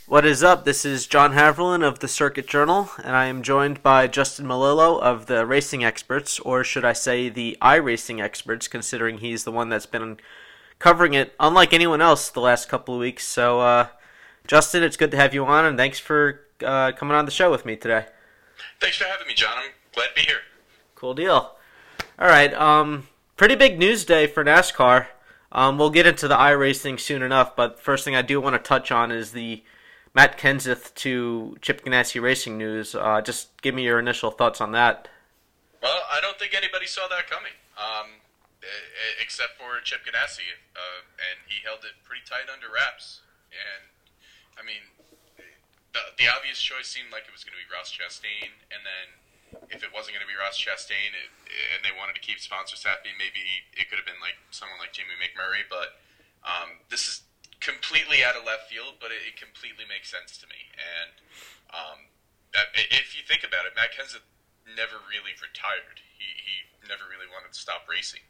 What is up? This is John Haviland of the Circuit Journal, and I am joined by Justin Malillo of the Racing Experts, or should I say the iRacing Experts, considering he's the one that's been covering it unlike anyone else the last couple of weeks. So, Justin, it's good to have you on, and thanks for coming on the show with me today. Thanks for having me, John. I'm glad to be here. Cool deal. All right, pretty big news day for NASCAR. We'll get into the iRacing soon enough, but first thing I do want to touch on is the Matt Kenseth to Chip Ganassi Racing news. Just give me your initial thoughts on that. Well, I don't think anybody saw that coming, except for Chip Ganassi, and he held it pretty tight under wraps. And I mean, the obvious choice seemed like it was going to be Ross Chastain, and then if it wasn't going to be Ross Chastain, and they wanted to keep sponsors happy, maybe it could have been like someone like Jamie McMurray. But this is completely out of left field, but it completely makes sense to me. And if you think about it, Matt Kenseth never really retired. He never really wanted to stop racing.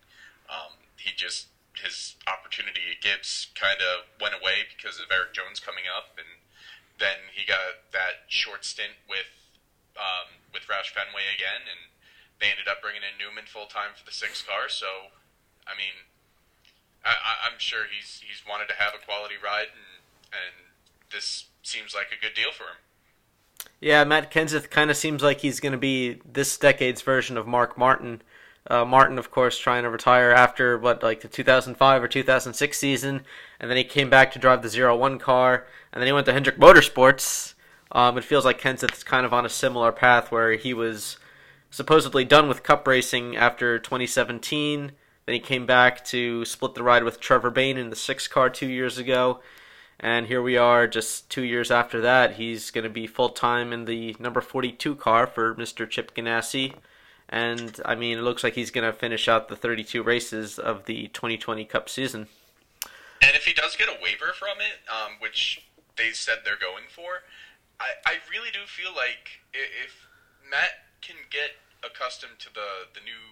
His opportunity at Gibbs kind of went away because of Eric Jones coming up, and then he got that short stint with Roush Fenway again, and they ended up bringing in Newman full time for the 6 car. So, I mean, I'm sure he's wanted to have a quality ride, and this seems like a good deal for him. Yeah, Matt Kenseth kind of seems like he's going to be this decade's version of Mark Martin. Martin, of course, trying to retire after, the 2005 or 2006 season, and then he came back to drive the 01 car, and then he went to Hendrick Motorsports. It feels like Kenseth is kind of on a similar path where he was supposedly done with Cup racing after 2017. Then he came back to split the ride with Trevor Bayne in the 6 car 2 years ago. And here we are just 2 years after that. He's going to be full-time in the number 42 car for Mr. Chip Ganassi. And, I mean, it looks like he's going to finish out the 32 races of the 2020 Cup season. And if he does get a waiver from it, which they said they're going for, I really do feel like if Matt can get accustomed to the new,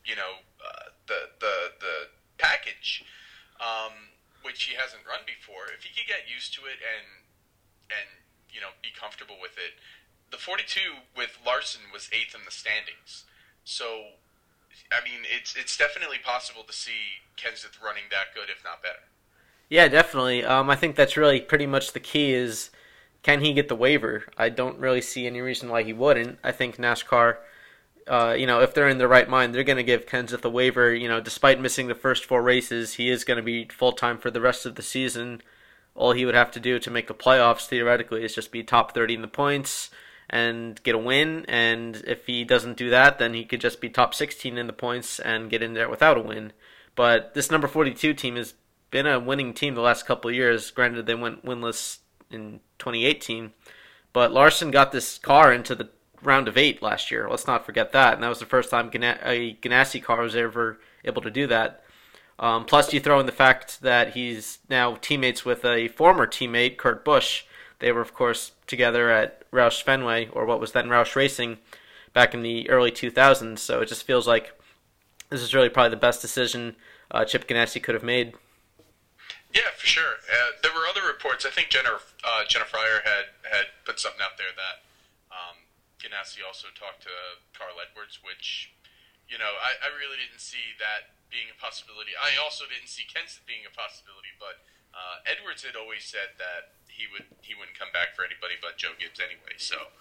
the package, which he hasn't run before, if he could get used to it and be comfortable with it. The 42 with Larson was 8th in the standings, so I mean it's definitely possible to see Kenseth running that good, if not better. Yeah, definitely. I think that's really pretty much the key is, can he get the waiver? I don't really see any reason why he wouldn't. I think NASCAR, if they're in their right mind, they're going to give Kenseth a waiver. Despite missing the first 4 races, he is going to be full-time for the rest of the season. All he would have to do to make the playoffs, theoretically, is just be top 30 in the points and get a win. And if he doesn't do that, then he could just be top 16 in the points and get in there without a win. But this number 42 team has been a winning team the last couple of years. Granted, they went winless in 2018, but Larson got this car into the round of 8 last year. Let's not forget that, and that was the first time a Ganassi car was ever able to do that. Plus, you throw in the fact that he's now teammates with a former teammate, Kurt Busch. They were, of course, together at Roush Fenway, or what was then Roush Racing, back in the early 2000s. So it just feels like this is really probably the best decision Chip Ganassi could have made. Yeah, for sure. There were other reports. I think Jenna Fryer had put something out there that Ganassi also talked to Carl Edwards, which, I really didn't see that being a possibility. I also didn't see Kenseth being a possibility, but Edwards had always said that he wouldn't come back for anybody but Joe Gibbs anyway. So,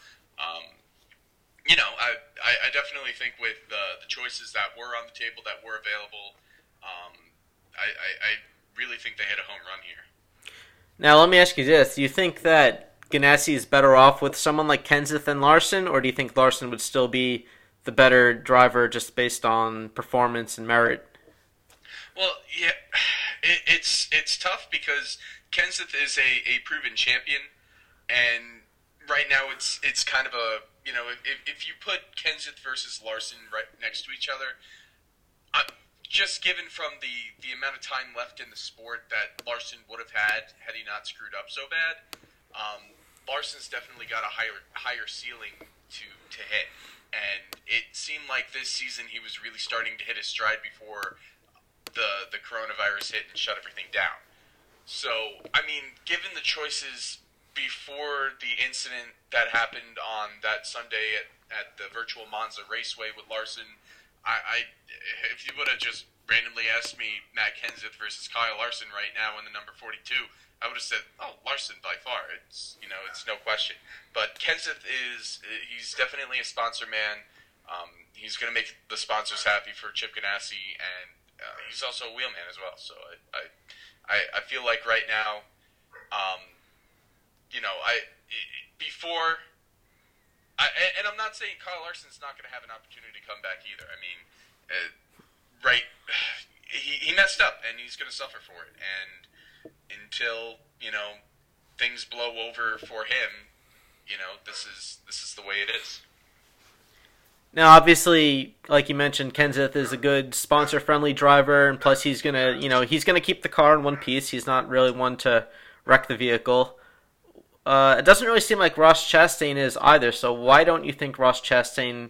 I definitely think with the choices that were on the table, that were available, I really think they hit a home run here. Now, let me ask you this. Do you think that Ganassi is better off with someone like Kenseth than Larson, or do you think Larson would still be the better driver just based on performance and merit? Well, yeah, it's tough because Kenseth is a proven champion, and right now it's kind of a, if you put Kenseth versus Larson right next to each other, just given from the amount of time left in the sport that Larson would have had he not screwed up so bad, Larson's definitely got a higher ceiling to hit. And it seemed like this season he was really starting to hit his stride before the coronavirus hit and shut everything down. So, I mean, given the choices before the incident that happened on that Sunday at the virtual Monza Raceway with Larson, I if you would have just randomly asked me Matt Kenseth versus Kyle Larson right now in the number 42, I would have said, oh, Larson by far. It's it's no question. But Kenseth he's definitely a sponsor man. He's going to make the sponsors happy for Chip Ganassi, and he's also a wheelman as well. So I feel like right now, and I'm not saying Kyle Larson's not going to have an opportunity to come back either. I mean, he messed up, and he's going to suffer for it. And until things blow over for him, this is the way it is. Now, obviously, like you mentioned, Kenseth is a good sponsor-friendly driver, and plus he's gonna keep the car in one piece. He's not really one to wreck the vehicle. It doesn't really seem like Ross Chastain is either. So why don't you think Ross Chastain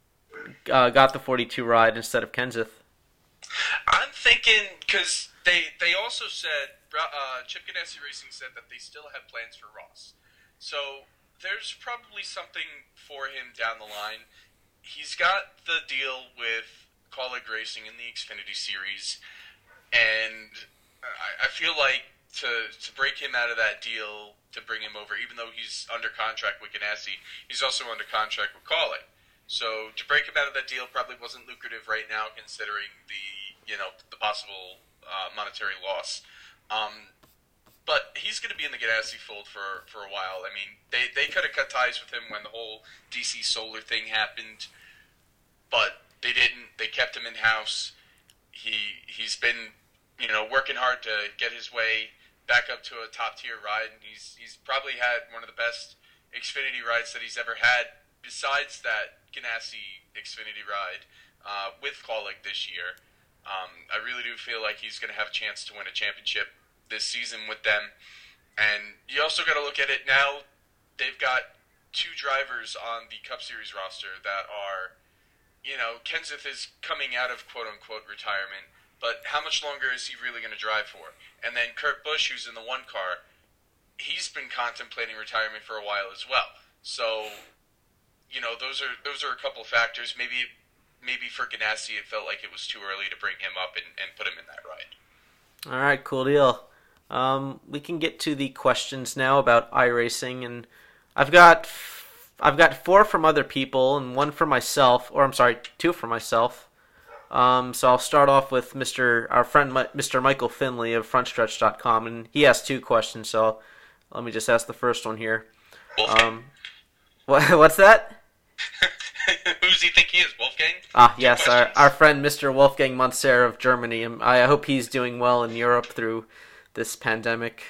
got the 42 ride instead of Kenseth? I'm thinking because they also said Chip Ganassi Racing said that they still have plans for Ross. So there's probably something for him down the line. He's got the deal with Kaulig Racing in the Xfinity Series, and I feel like to break him out of that deal, to bring him over, even though he's under contract with Ganassi, he's also under contract with Kaulig. So to break him out of that deal probably wasn't lucrative right now, considering the possible monetary loss. But he's going to be in the Ganassi fold for a while. I mean, they could have cut ties with him when the whole DC Solar thing happened, but they didn't. They kept him in-house. He's been, working hard to get his way back up to a top-tier ride, and he's probably had one of the best Xfinity rides that he's ever had, besides that Ganassi Xfinity ride with Kaulig this year. I really do feel like he's going to have a chance to win a championship this season with them. And you also got to look at it now. They've got two drivers on the Cup Series roster that are, Kenseth is coming out of quote-unquote retirement, but how much longer is he really going to drive for? And then Kurt Busch, who's in the one car, he's been contemplating retirement for a while as well. So, those are a couple of factors. Maybe for Ganassi it felt like it was too early to bring him up and put him in that ride. All right, cool deal. We can get to the questions now about iRacing, and I've got 4 from other people and 1 for myself, 2 for myself. So I'll start off with our friend Mr. Michael Finley of FrontStretch.com, and he asked 2 questions. So let me just ask the first one here. What's that? Who does he think he is, Wolfgang? Yes, our friend Mr. Wolfgang Montser of Germany. I hope he's doing well in Europe through this pandemic.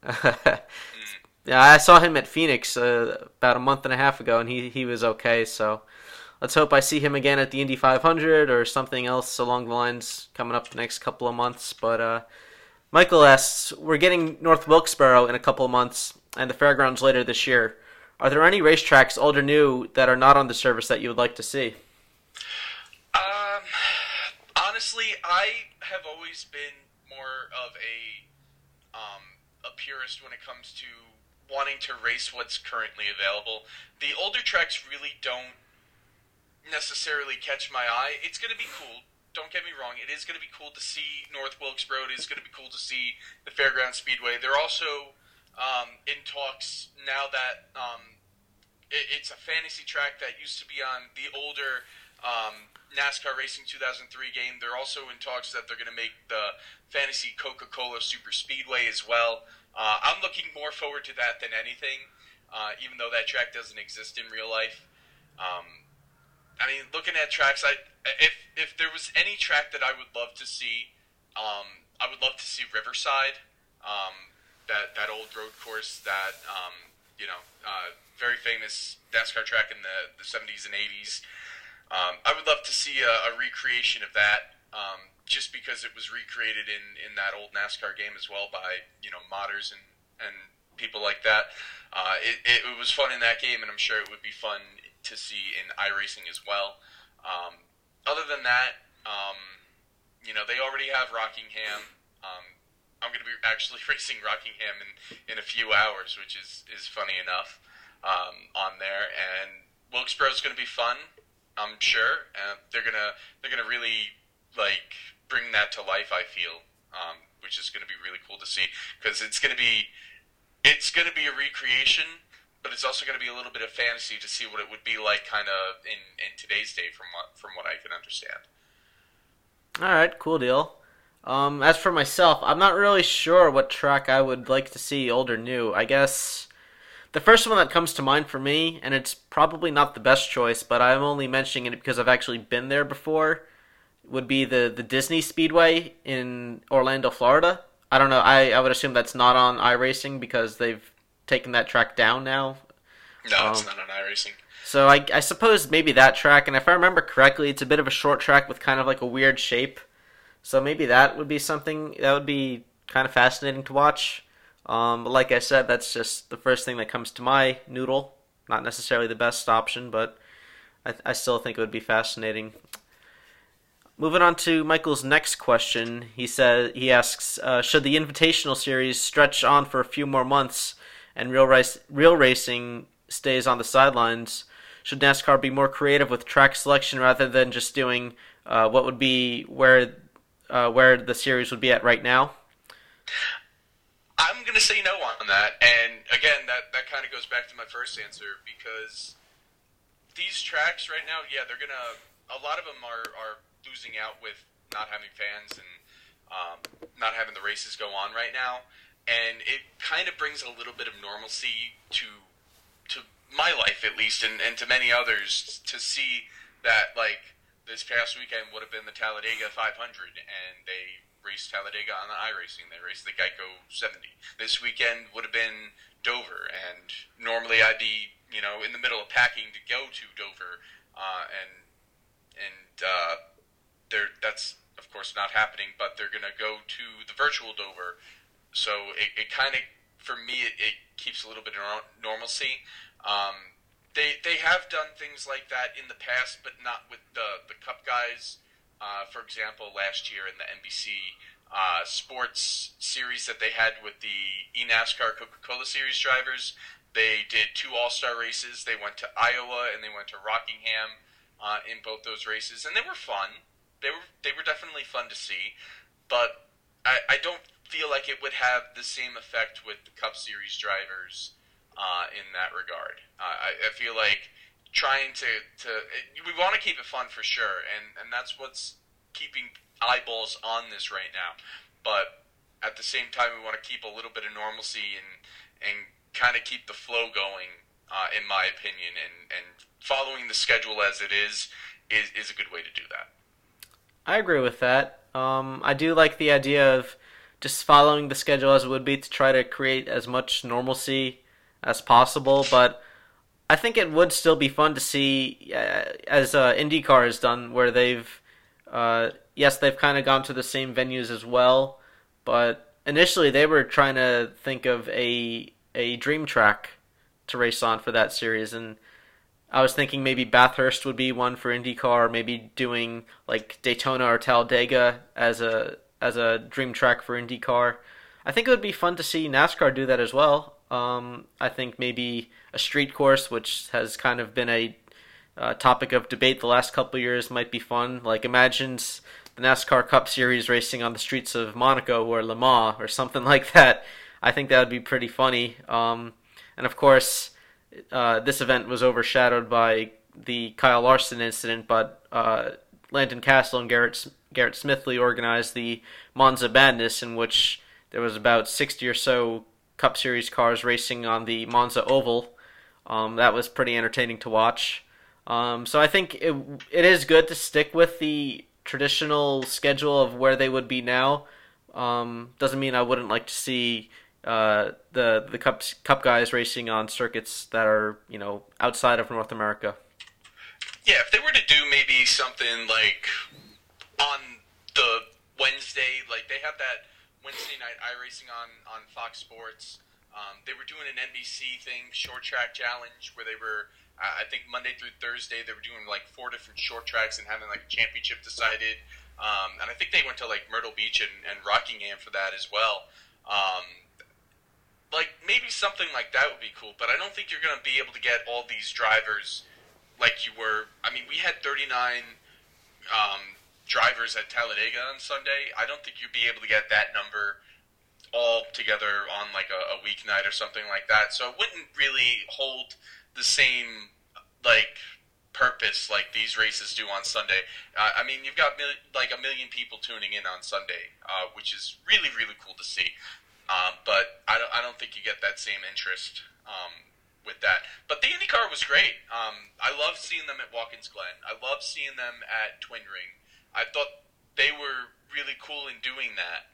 Yeah, I saw him at Phoenix about a month and a half ago, and he was okay. So let's hope I see him again at the Indy 500 or something else along the lines coming up the next couple of months. But Michael asks, we're getting North Wilkesboro in a couple of months and the fairgrounds later this year. Are there any racetracks, old or new, that are not on the service that you would like to see? Honestly, I have always been more of a purist when it comes to wanting to race what's currently available. The older tracks really don't necessarily catch my eye. It's going to be cool. Don't get me wrong. It is going to be cool to see North Wilkesboro. It is going to be cool to see the Fairground Speedway. They're also in talks now that it's a fantasy track that used to be on the older NASCAR Racing 2003 game. They're also in talks that they're going to make the fantasy Coca-Cola Super Speedway as well. I'm looking more forward to that than anything, even though that track doesn't exist in real life. I mean, looking at tracks, if there was any track that I would love to see, I would love to see Riverside, that old road course that very famous NASCAR track in the 70s and 80s. I would love to see a recreation of that, just because it was recreated in that old NASCAR game as well by modders and people like that. It was fun in that game, and I'm sure it would be fun to see in iRacing as well. Other than that, they already have Rockingham. I'm going to be actually racing Rockingham in a few hours, which is funny enough on there. And Wilkesboro is going to be fun, I'm sure. They're gonna really like bring that to life. I feel, which is going to be really cool to see because it's gonna be a recreation, but it's also going to be a little bit of fantasy to see what it would be like, kind of in today's day, from what I can understand. All right, cool deal. As for myself, I'm not really sure what track I would like to see, old or new. I guess the first one that comes to mind for me, and it's probably not the best choice, but I'm only mentioning it because I've actually been there before, would be the Disney Speedway in Orlando, Florida. I don't know. I would assume that's not on iRacing because they've taken that track down now. No, it's Um, not on iRacing. so I suppose maybe that track, and if I remember correctly, it's a bit of a short track with kind of like a weird shape. So maybe that would be something that would be kind of fascinating to watch. But like I said, that's just the first thing that comes to my noodle. Not necessarily the best option, but I still think it would be fascinating. Moving on to Michael's next question, he asks, should the Invitational Series stretch on for a few more months and real racing stays on the sidelines? Should NASCAR be more creative with track selection rather than just doing what would be where the series would be at right now? I'm gonna say no on that, and again, that kind of goes back to my first answer because these tracks right now, yeah, they're gonna. A lot of them are losing out with not having fans and not having the races go on right now, and it kind of brings a little bit of normalcy to my life at least, and to many others to see that like this past weekend would have been the Talladega 500, and they raced Talladega on the iRacing. They raced the Geico 70. This weekend would have been Dover, and normally I'd be in the middle of packing to go to Dover, and that's of course not happening. But they're gonna go to the virtual Dover, so it kind of for me it keeps a little bit of normalcy. They have done things like that in the past, but not with the Cup guys. For example, last year in the NBC Sports series that they had with the eNASCAR Coca-Cola Series drivers, they did two All-Star races. They went to Iowa and they went to Rockingham in both those races, and they were fun. They were definitely fun to see, but I don't feel like it would have the same effect with the Cup Series drivers in that regard. I feel like trying to we want to keep it fun for sure, and that's what's keeping eyeballs on this right now. But at the same time, we want to keep a little bit of normalcy and kind of keep the flow going, in my opinion, and following the schedule as it is a good way to do that. I agree with that. I do like the idea of just following the schedule as it would be to try to create as much normalcy as possible, but I think it would still be fun to see, as IndyCar has done, where yes, they've kind of gone to the same venues as well, but initially they were trying to think of a dream track to race on for that series, and I was thinking maybe Bathurst would be one for IndyCar, maybe doing like Daytona or Talladega as a dream track for IndyCar. I think it would be fun to see NASCAR do that as well. I think maybe a street course, which has kind of been a topic of debate the last couple of years, might be fun. Like imagine the NASCAR Cup Series racing on the streets of Monaco or Le Mans or something like that. I think that would be pretty funny. And of course, this event was overshadowed by the Kyle Larson incident, but Landon Castle and Garrett Smithley organized the Monza Madness, in which there was about 60 or so Cup Series cars racing on the Monza Oval. That was pretty entertaining to watch. So I think it is good to stick with the traditional schedule of where they would be now. Doesn't mean I wouldn't like to see the Cup guys racing on circuits that are outside of North America. Yeah, if they were to do maybe something like on the Wednesday, like they have that Wednesday night iRacing on Fox Sports. They were doing an NBC thing, Short Track Challenge, where they were, I think Monday through Thursday, they were doing like 4 different short tracks and having like a championship decided And I think they went to like Myrtle Beach and Rockingham for that as well. Like maybe something like that would be cool, but I don't think you're going to be able to get all these drivers like you were. I mean, we had 39 drivers at Talladega on Sunday. I don't think you'd be able to get that number all together on like a weeknight or something like that. So it wouldn't really hold the same like purpose like these races do on Sunday. I mean, you've got like a million people tuning in on Sunday, which is really really cool to see. But I don't think you get that same interest with that. But the IndyCar was great. I love seeing them at Watkins Glen. I love seeing them at Twin Ring. I thought they were really cool in doing that.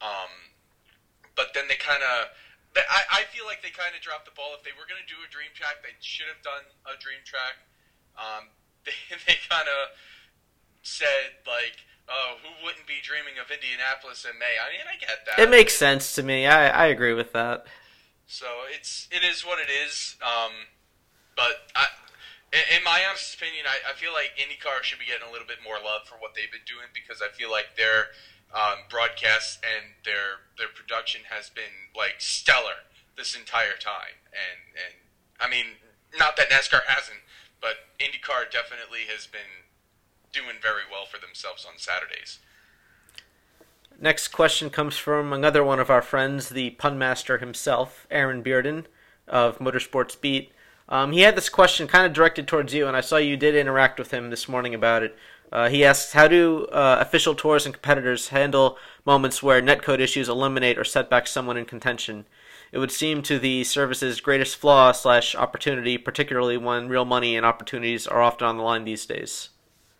But then they kind of, I feel like they kind of dropped the ball. If they were going to do a dream track, they should have done a dream track. They kind of said like, oh, who wouldn't be dreaming of Indianapolis in May? I mean, I get that. It makes sense to me. I agree with that. So it is what it is. But in my honest opinion, I feel like IndyCar should be getting a little bit more love for what they've been doing because I feel like their broadcasts and their production has been like stellar this entire time. And I mean, not that NASCAR hasn't, but IndyCar definitely has been doing very well for themselves on Saturdays. Next question comes from another one of our friends, the pun master himself, Aaron Bearden of Motorsports Beat. He had this question kind of directed towards you, and I saw you did interact with him this morning about it. He asks, how do official tours and competitors handle moments where netcode issues eliminate or set back someone in contention? It would seem to the service's greatest flaw / opportunity, particularly when real money and opportunities are often on the line these days.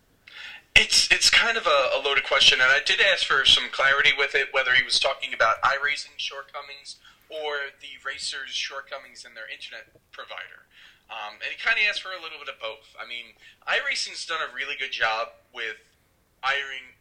It's kind of a loaded question, and I did ask for some clarity with it, whether he was talking about iRacing shortcomings or the racers' shortcomings in their internet provider. And he kind of asked for a little bit of both. I mean, iRacing's done a really good job with ironing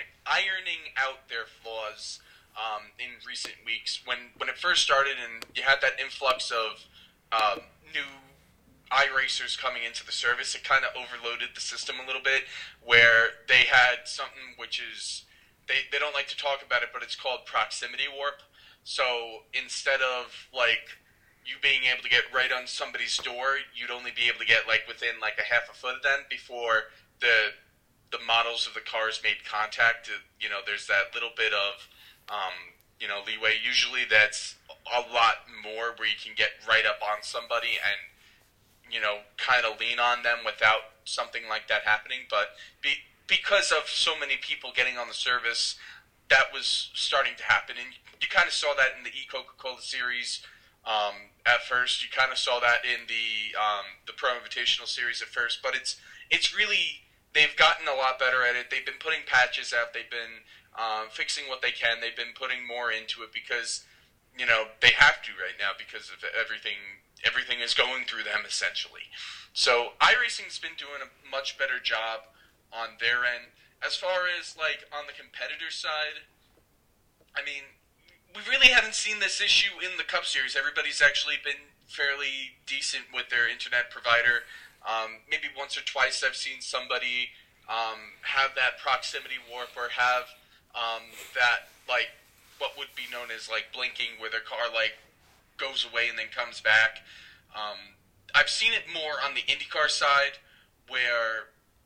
out their flaws in recent weeks. When it first started and you had that influx of new iRacers coming into the service, it kind of overloaded the system a little bit, where they had something which is, they don't like to talk about it, but it's called proximity warp. So instead of like you being able to get right on somebody's door, you'd only be able to get like within like a half a foot of them before the models of the cars made contact. You know, there's that little bit of leeway. Usually that's a lot more where you can get right up on somebody and kind of lean on them without something like that happening. But because of so many people getting on the service, that was starting to happen, and you kind of saw that in the Coca-Cola series. At first, you kind of saw that in the Pro Invitational series at first, but it's really, they've gotten a lot better at it. They've been putting patches out. They've been fixing what they can. They've been putting more into it because they have to right now because of everything. Everything is going through them essentially. So iRacing's been doing a much better job on their end. As far as like on the competitor side, I mean, we really haven't seen this issue in the Cup Series. Everybody's actually been fairly decent with their internet provider. Maybe once or twice I've seen somebody have that proximity warp or have that, like, what would be known as, like, blinking, where their car, like, goes away and then comes back. I've seen it more on the IndyCar side where,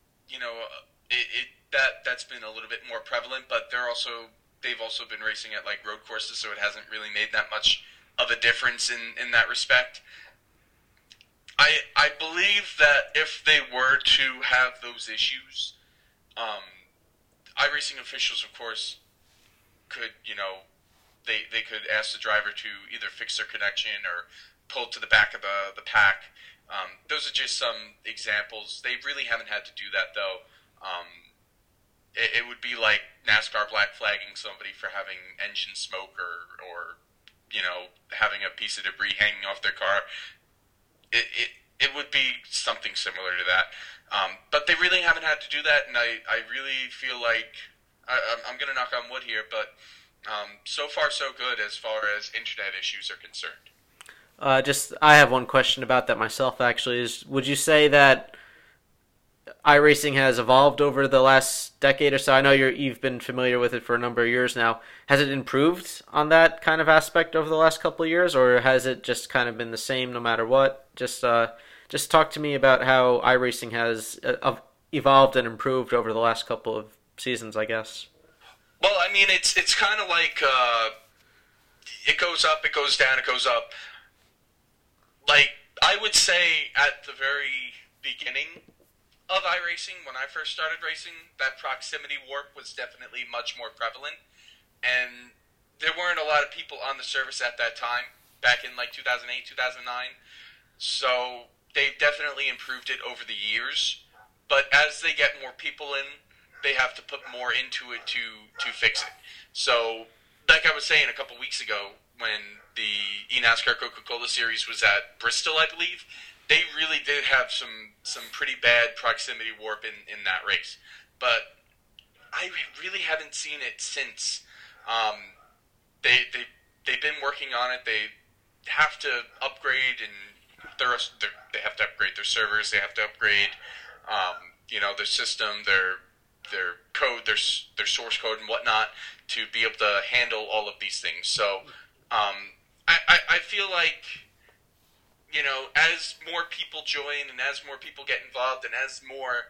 that's been a little bit more prevalent, but they've also been racing at like road courses, so it hasn't really made that much of a difference in that respect. I believe that if they were to have those issues, iRacing officials, of course, could, they could ask the driver to either fix their connection or pull to the back of the pack. Those are just some examples. They really haven't had to do that, though. It would be like NASCAR black flagging somebody for having engine smoke or having a piece of debris hanging off their car. It would be something similar to that. But they really haven't had to do that, and I really feel like, I'm going to knock on wood here, but so far so good as far as internet issues are concerned. I have one question about that myself, actually. Would you say that iRacing has evolved over the last decade or so? I know you've been familiar with it for a number of years now. Has it improved on that kind of aspect over the last couple of years, or has it just kind of been the same no matter what? Just talk to me about how iRacing has evolved and improved over the last couple of seasons, I guess. Well, I mean, it's kind of like it goes up, it goes down, it goes up. Like I would say at the very beginning of iRacing, when I first started racing, that proximity warp was definitely much more prevalent, and there weren't a lot of people on the service at that time, back in like 2008, 2009. So they've definitely improved it over the years, but as they get more people in, they have to put more into it to fix it. So, like I was saying a couple weeks ago, when the eNASCAR Coca-Cola Series was at Bristol, I believe, they really did have some pretty bad proximity warp in that race. But I really haven't seen it since. They've been working on it. They have to upgrade, and they have to upgrade their servers. They have to upgrade, their system, their code, their source code, and whatnot to be able to handle all of these things. So I feel like, as more people join and as more people get involved and as more,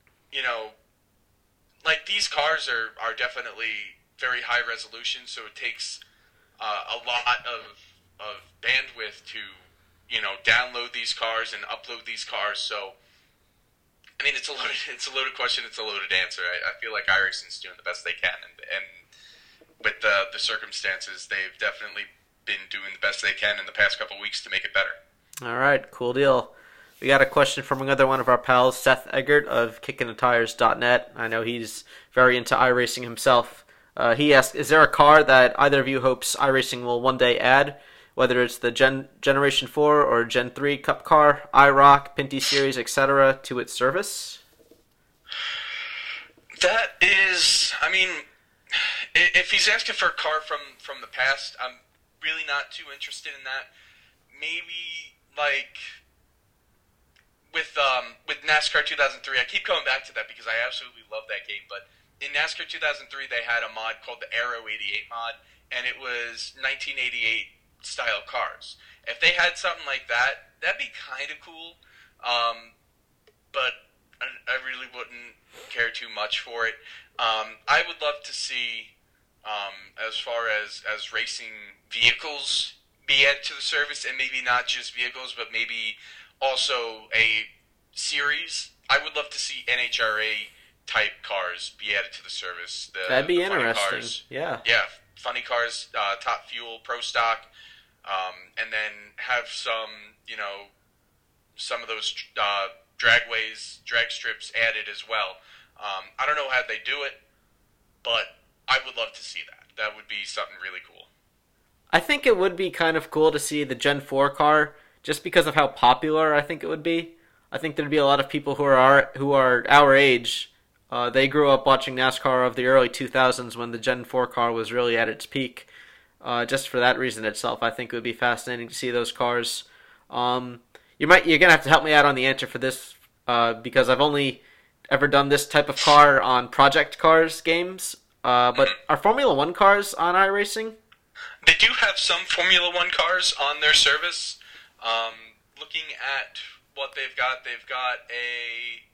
like these cars are definitely very high resolution, so it takes a lot of bandwidth to, download these cars and upload these cars. So, I mean, it's a loaded question. It's a loaded answer. I feel like iRacing's doing the best they can, and with the circumstances, they've definitely been doing the best they can in the past couple of weeks to make it better. All right, cool deal. We got a question from another one of our pals, Seth Eggert of KickingTheTires.net. I know he's very into iRacing himself. He asked, is there a car that either of you hopes iRacing will one day add, whether it's the Generation 4 or Gen 3 Cup car, IROC, Pinty Series, etc., to its service? That is, I mean, if he's asking for a car from the past, I'm really not too interested in that. Maybe, like, with NASCAR 2003, I keep coming back to that because I absolutely love that game, but in NASCAR 2003, they had a mod called the Aero 88 mod, and it was 1988 style cars. If they had something like that, that'd be kind of cool, but I really wouldn't care too much for it. I would love to see, as far as racing vehicles be added to the service, and maybe not just vehicles, but maybe also a series. I would love to see NHRA type cars be added to the service. That'd be the interesting. Cars. Yeah, funny cars, top fuel, pro stock, and then have some of those drag strips added as well. I don't know how they do it, but I would love to see that. That would be something really cool. I think it would be kind of cool to see the Gen 4 car, just because of how popular I think it would be. I think there'd be a lot of people who are our age. They grew up watching NASCAR of the early 2000s when the Gen 4 car was really at its peak. Just for that reason itself, I think it would be fascinating to see those cars. You're gonna have to help me out on the answer for this, because I've only ever done this type of car on Project Cars games. But are Formula One cars on iRacing? They do have some Formula One cars on their service. Looking at what they've got a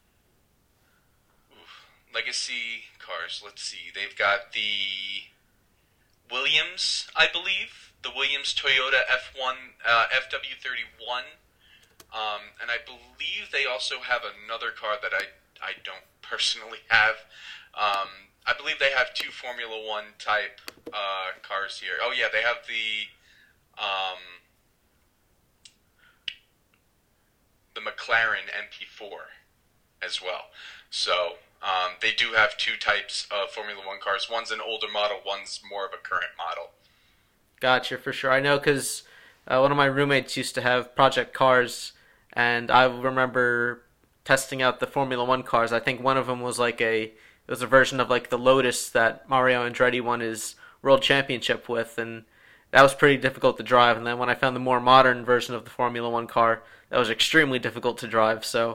legacy cars. Let's see. They've got the Williams, I believe, the Williams Toyota FW31, and I believe they also have another car that I don't personally have. I believe they have two Formula One type cars here. Oh yeah, they have the McLaren MP4 as well. So they do have two types of Formula One cars. One's an older model, one's more of a current model. Gotcha, for sure. I know because one of my roommates used to have Project Cars, and I remember testing out the Formula One cars. I think one of them was it was a version of like the Lotus that Mario Andretti won his world championship with, and that was pretty difficult to drive. And then when I found the more modern version of the Formula One car, that was extremely difficult to drive. So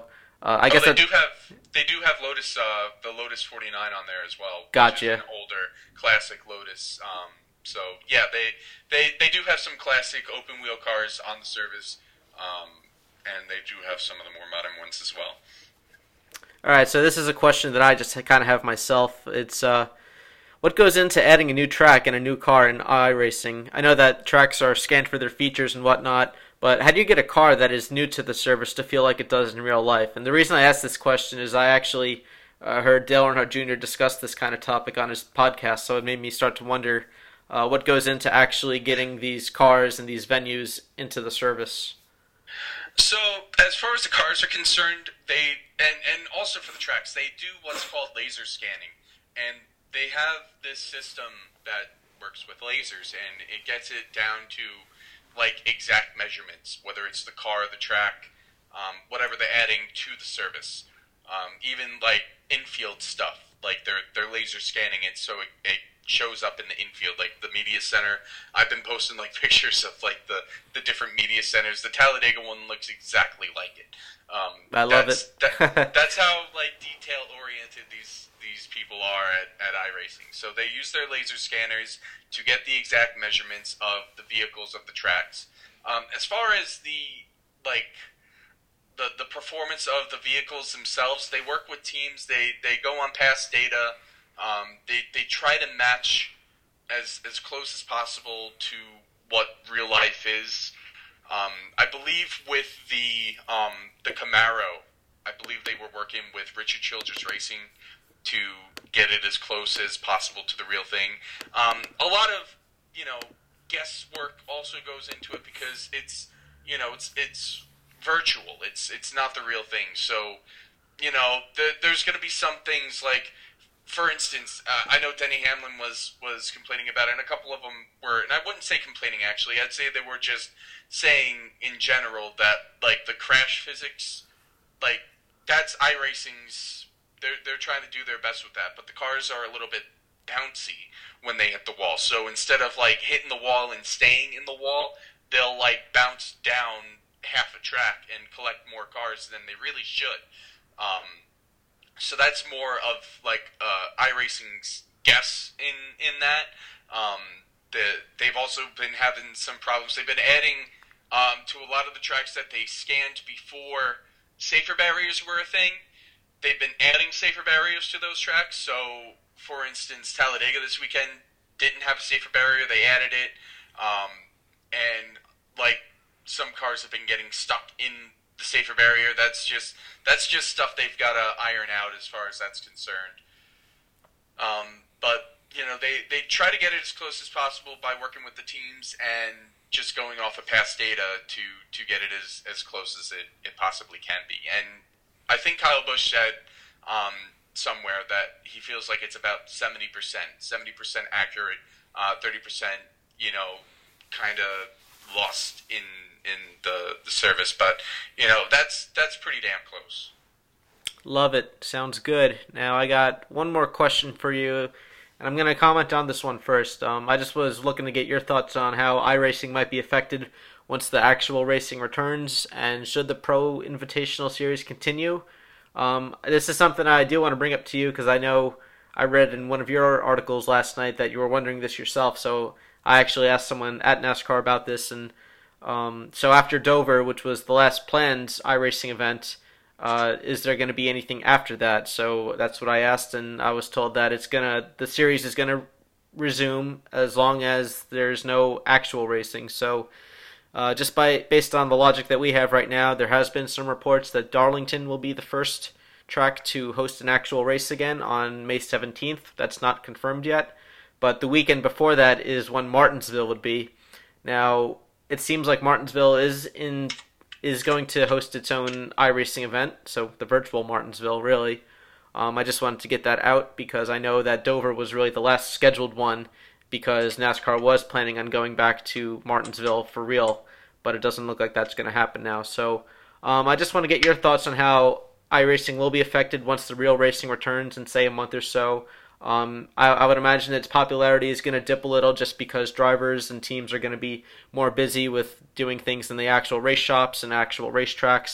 I guess they do have Lotus the Lotus 49 on there as well. Gotcha. Which is an older classic Lotus. So yeah, they do have some classic open wheel cars on the service, and they do have some of the more modern ones as well. All right, so this is a question that I just kind of have myself. It's what goes into adding a new track and a new car in iRacing? I know that tracks are scanned for their features and whatnot, but how do you get a car that is new to the service to feel like it does in real life? And the reason I asked this question is I actually heard Dale Earnhardt Jr. discuss this kind of topic on his podcast, so it made me start to wonder what goes into actually getting these cars and these venues into the service. So, as far as the cars are concerned, and also for the tracks, they do what's called laser scanning, and they have this system that works with lasers, and it gets it down to like exact measurements, whether it's the car, the track, whatever they're adding to the service, even like infield stuff, like they're laser scanning it so it shows up in the infield, like the media center. I've been posting like pictures of like the different media centers. The Talladega one looks exactly like it. I love it. That's how like detail oriented these people are at iRacing. So they use their laser scanners to get the exact measurements of the vehicles of the tracks. As far as the performance of the vehicles themselves, they work with teams. They go on past data. They try to match as close as possible to what real life is. I believe with the Camaro, I believe they were working with Richard Childress Racing to get it as close as possible to the real thing. A lot of guesswork also goes into it because it's virtual. It's not the real thing. So there's going to be some things like, for instance, I know Denny Hamlin was complaining about it, and a couple of them were, and I wouldn't say complaining actually, I'd say they were just saying in general that like the crash physics, like that's iRacing's, they're trying to do their best with that, but the cars are a little bit bouncy when they hit the wall. So instead of like hitting the wall and staying in the wall, they'll like bounce down half a track and collect more cars than they really should. So that's more of like iRacing's guess in that. They've also been having some problems. They've been adding to a lot of the tracks that they scanned before safer barriers were a thing. They've been adding safer barriers to those tracks. So, for instance, Talladega this weekend didn't have a safer barrier. They added it, and like some cars have been getting stuck in the safer barrier. That's just stuff they've got to iron out as far as that's concerned. But they try to get it as close as possible by working with the teams and just going off of past data to get it as close as it possibly can be. And I think Kyle Busch said somewhere that he feels like it's about 70% accurate, 30% kind of lost in the service, but that's pretty damn close. Love it. Sounds good. Now I got one more question for you, and I'm going to comment on this one first. I just was looking to get your thoughts on how iRacing might be affected once the actual racing returns, and should the Pro Invitational Series continue. This is something I do want to bring up to you because I know I read in one of your articles last night that you were wondering this yourself, so I actually asked someone at NASCAR about this, and so after Dover, which was the last planned iRacing event, is there going to be anything after that? So that's what I asked, and I was told that the series is gonna resume as long as there's no actual racing. So just based on the logic that we have right now, there has been some reports that Darlington will be the first track to host an actual race again on May 17th. That's not confirmed yet, but the weekend before that is when Martinsville would be. Now, it seems like Martinsville is going to host its own iRacing event, so the virtual Martinsville, really. I just wanted to get that out because I know that Dover was really the last scheduled one because NASCAR was planning on going back to Martinsville for real, but it doesn't look like that's going to happen now. So I just want to get your thoughts on how iRacing will be affected once the real racing returns in, say, a month or so. I would imagine its popularity is going to dip a little just because drivers and teams are going to be more busy with doing things in the actual race shops and actual racetracks.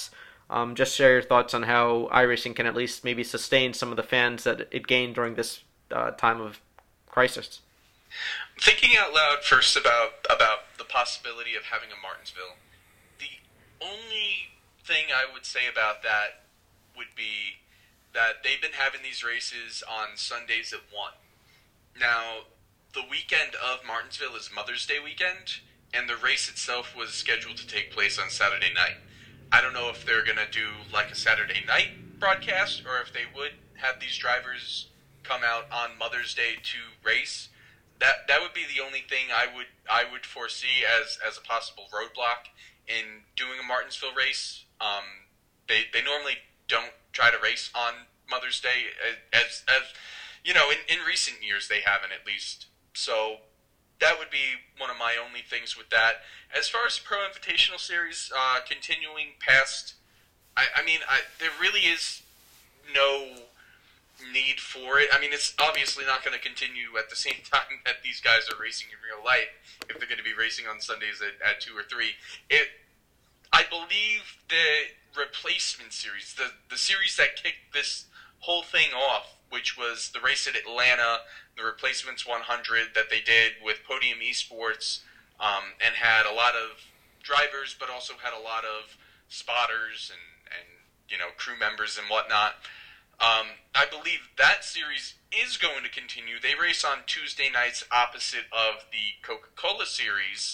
Just share your thoughts on how iRacing can at least maybe sustain some of the fans that it gained during this time of crisis. Thinking out loud first about the possibility of having a Martinsville, the only thing I would say about that would be that they've been having these races on Sundays at 1. Now, the weekend of Martinsville is Mother's Day weekend, and the race itself was scheduled to take place on Saturday night. I don't know if they're going to do like a Saturday night broadcast, or if they would have these drivers come out on Mother's Day to race. That would be the only thing I would foresee as a possible roadblock in doing a Martinsville race. They normally don't try to race on Mother's Day, as you know, in recent years they haven't, at least. So that would be one of my only things with that. As far as Pro Invitational Series continuing past, I mean, there really is no need for it. I mean, it's obviously not going to continue at the same time that these guys are racing in real life, if they're going to be racing on Sundays at 2 or 3. I believe the replacement series, the series that kicked this whole thing off, which was the race at Atlanta, the Replacements 100 that they did with Podium Esports, and had a lot of drivers, but also had a lot of spotters and you know, crew members and whatnot. I believe that series is going to continue. They race on Tuesday nights opposite of the Coca-Cola series,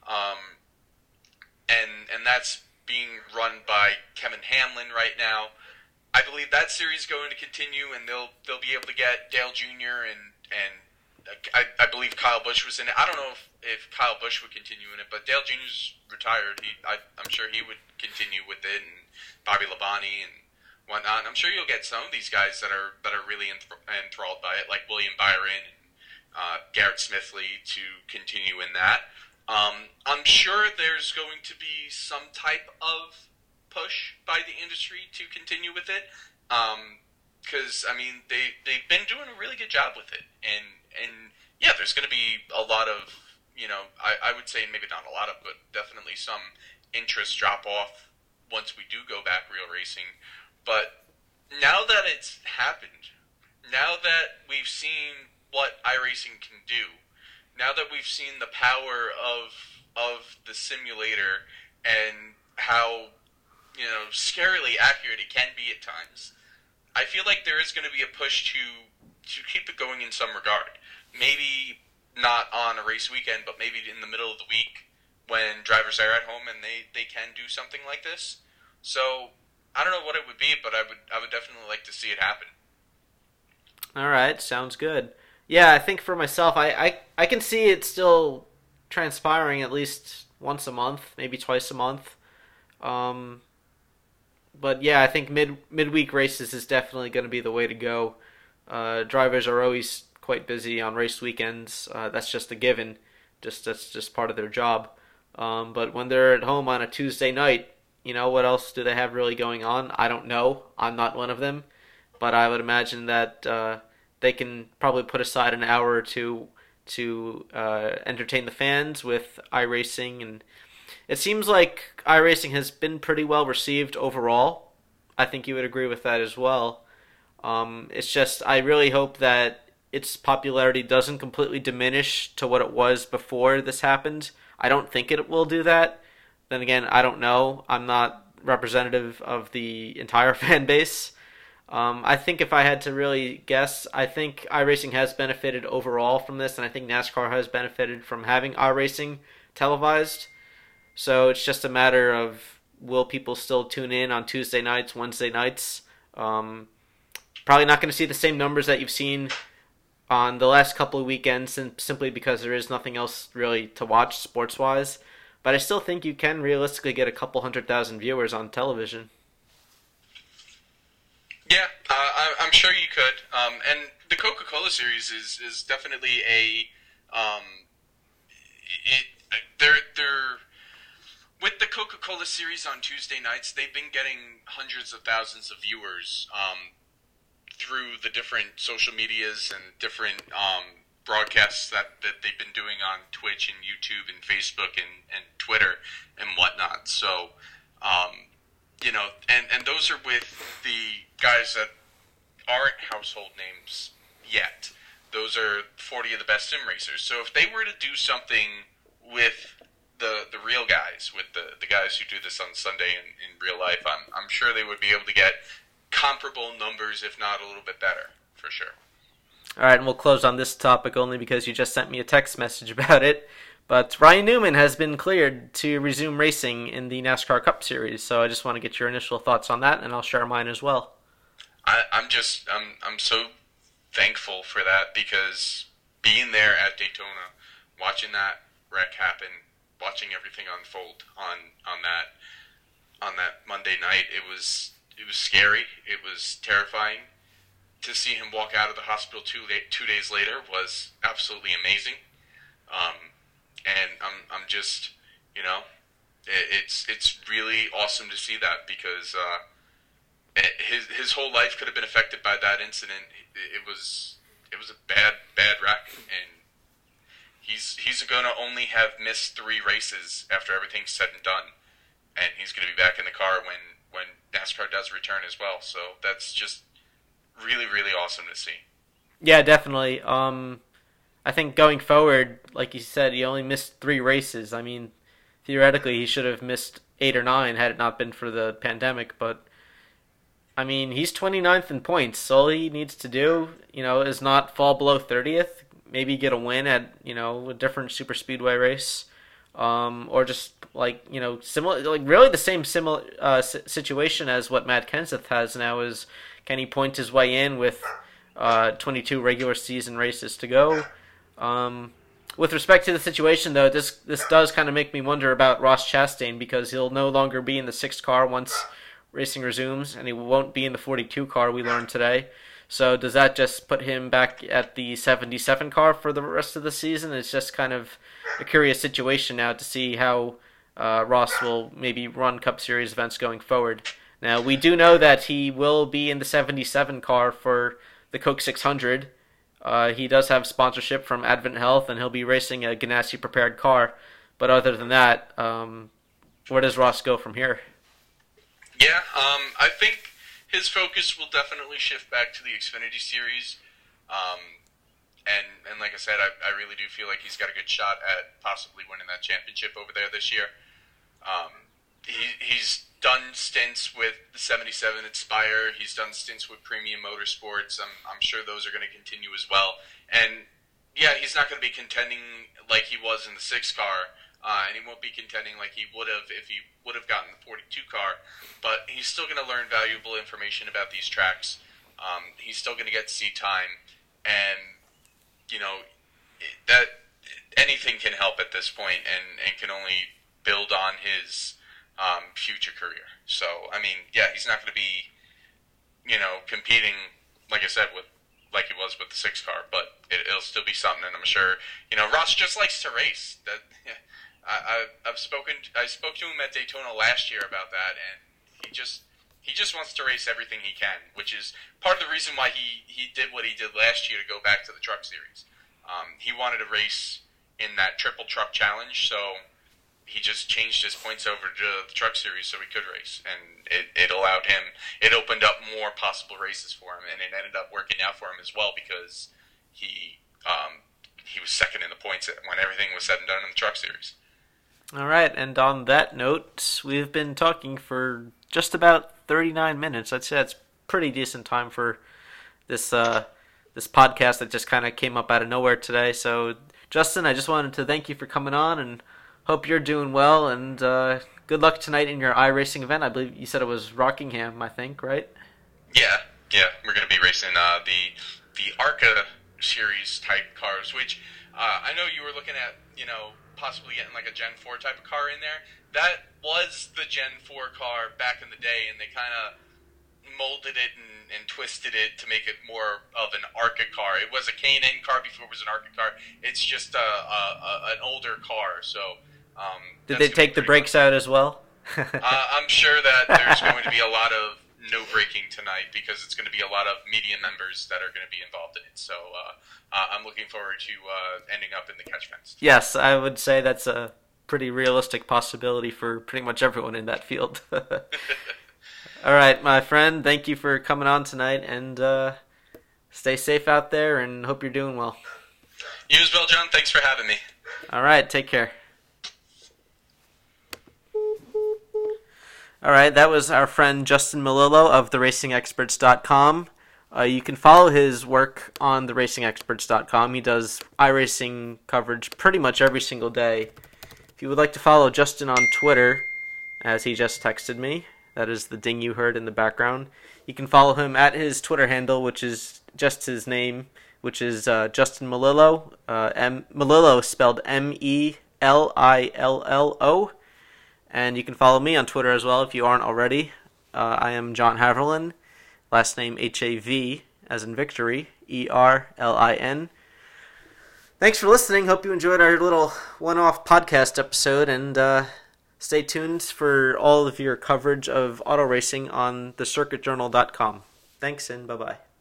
and that's being run by Kevin Hamlin right now. I believe that series is going to continue, and they'll be able to get Dale Jr. and I believe Kyle Busch was in it. I don't know if Kyle Busch would continue in it, but Dale Jr.'s retired. I'm sure he would continue with it, and Bobby Labonte and whatnot. And I'm sure you'll get some of these guys that are really enthralled by it, like William Byron and Garrett Smithley, to continue in that. I'm sure there's going to be some type of push by the industry to continue with it, because I mean they've been doing a really good job with it, and yeah, there's going to be a lot of, you know, I would say maybe not a lot of, but definitely some interest drop off once we do go back real racing. But now that it's happened, now that we've seen what iRacing can do, now that we've seen the power of the simulator and how, you know, scarily accurate it can be at times, I feel like there is going to be a push to keep it going in some regard. Maybe not on a race weekend, but maybe in the middle of the week when drivers are at home and they can do something like this. So I don't know what it would be, but I would definitely like to see it happen. All right, sounds good. Yeah, I think for myself, I can see it still transpiring at least once a month, maybe twice a month. But yeah, I think midweek races is definitely going to be the way to go. Drivers are always quite busy on race weekends. That's just a given. That's just part of their job. But when they're at home on a Tuesday night, you know, what else do they have really going on? I don't know. I'm not one of them. But I would imagine that they can probably put aside an hour or two to entertain the fans with iRacing. And it seems like iRacing has been pretty well received overall. I think you would agree with that as well. It's just, I really hope that its popularity doesn't completely diminish to what it was before this happened. I don't think it will do that. Then again, I don't know. I'm not representative of the entire fan base. I think if I had to really guess, I think iRacing has benefited overall from this, and I think NASCAR has benefited from having iRacing televised. So it's just a matter of, will people still tune in on Tuesday nights, Wednesday nights? Probably not going to see the same numbers that you've seen on the last couple of weekends, simply because there is nothing else really to watch sports-wise. But I still think you can realistically get a couple 100,000 viewers on television. Yeah, I'm sure you could. And the Coca-Cola series is definitely they're with the Coca-Cola series on Tuesday nights, they've been getting hundreds of thousands of viewers through the different social medias and different broadcasts that they've been doing on Twitch and YouTube and Facebook and Twitter and whatnot. So and those are with the guys that aren't household names yet. Those are 40 of the best sim racers. So if they were to do something with the real guys, with the guys who do this on Sunday in real life, I'm sure they would be able to get comparable numbers, if not a little bit better, for sure. All right, and we'll close on this topic only because you just sent me a text message about it. But Ryan Newman has been cleared to resume racing in the NASCAR Cup Series, so I just want to get your initial thoughts on that, and I'll share mine as well. I'm so thankful for that, because being there at Daytona, watching that wreck happen, watching everything unfold on that Monday night, it was scary. It was terrifying. To see him walk out of the hospital 2 days later was absolutely amazing. And I'm just, it's really awesome to see that, because his whole life could have been affected by that incident. It was a bad wreck, and he's going to only have missed 3 races after everything's said and done, and he's going to be back in the car when NASCAR does return as well. So that's just really, really awesome to see. Yeah, definitely. I think going forward, like you said, he only missed 3 races. I mean, theoretically, he should have missed 8 or 9 had it not been for the pandemic. But, I mean, he's 29th in points. All he needs to do, is not fall below 30th. Maybe get a win at, a different super speedway race. Or just, similar, really the same situation as what Matt Kenseth has now is, can he point his way in with 22 regular season races to go? With respect to the situation, though, this does kind of make me wonder about Ross Chastain, because he'll no longer be in the 6th car once racing resumes, and he won't be in the 42 car, we learned today. So does that just put him back at the 77 car for the rest of the season? It's just kind of a curious situation now to see how Ross will maybe run Cup Series events going forward. Now, we do know that he will be in the 77 car for the Coke 600. He does have sponsorship from Advent Health, and he'll be racing a Ganassi-prepared car. But other than that, where does Ross go from here? Yeah, I think his focus will definitely shift back to the Xfinity Series. And like I said, I really do feel like he's got a good shot at possibly winning that championship over there this year. He's done stints with the 77 at Spire. He's done stints with Premium Motorsports. I'm sure those are going to continue as well. And yeah, he's not going to be contending like he was in the 6 car, and he won't be contending like he would have if he would have gotten the 42 car. But he's still going to learn valuable information about these tracks. He's still going to get to see time, and that anything can help at this point, and can only build on his future career. So, I mean, yeah, he's not going to be, competing, like I said, like he was with the 6 car, but it'll still be something, and I'm sure, Ross just likes to race. I spoke to him at Daytona last year about that, and he just wants to race everything he can, which is part of the reason why he did what he did last year to go back to the Truck Series. He wanted to race in that Triple Truck Challenge, so he just changed his points over to the Truck Series so he could race, and it allowed him, it opened up more possible races for him, and it ended up working out for him as well, because he was second in the points when everything was said and done in the Truck Series. All right, and on that note, we've been talking for just about 39 minutes. I'd say that's pretty decent time for this this podcast that just kind of came up out of nowhere today. So, Justin, I just wanted to thank you for coming on, and hope you're doing well, and good luck tonight in your iRacing event. I believe you said it was Rockingham, I think, right? Yeah, we're going to be racing the ARCA series type cars, which I know you were looking at, possibly getting like a Gen 4 type of car in there. That was the Gen 4 car back in the day, and they kind of molded it and twisted it to make it more of an ARCA car. It was a K&N car before it was an ARCA car. It's just an older car, so... Did they take the brakes out as well? I'm sure that there's going to be a lot of no braking tonight, because it's going to be a lot of media members that are going to be involved in it. So I'm looking forward to ending up in the catch fence. Yes, I would say that's a pretty realistic possibility for pretty much everyone in that field. All right, my friend. Thank you for coming on tonight, and stay safe out there, and hope you're doing well. You as well, John. Thanks for having me. All right, take care. All right, that was our friend Justin Melillo of theracingexperts.com. You can follow his work on theracingexperts.com. He does iRacing coverage pretty much every single day. If you would like to follow Justin on Twitter, as he just texted me, that is the ding you heard in the background, you can follow him at his Twitter handle, which is just his name, which is Justin Melillo. Melillo spelled Melillo. And you can follow me on Twitter as well if you aren't already. I am John Haverlin, last name H-A-V, as in victory, E-R-L-I-N. Thanks for listening. Hope you enjoyed our little one-off podcast episode, and stay tuned for all of your coverage of auto racing on thecircuitjournal.com. Thanks, and bye-bye.